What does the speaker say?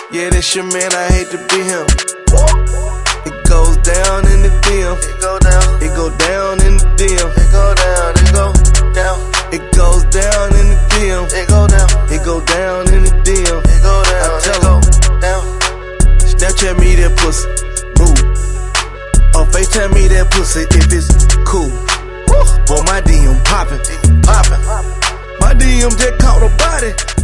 Yeah, that's your man, I hate to be him. It goes down in the DM. It go down. It go down in the DM. It go down. It go down. It goes down in the DM. It go down. It go down in the DM. It go down. I tell her, down. Snapchat me that pussy, move. Or FaceTime me that pussy if it's cool. Boy, my DM poppin', poppin'. My DM just caught a body.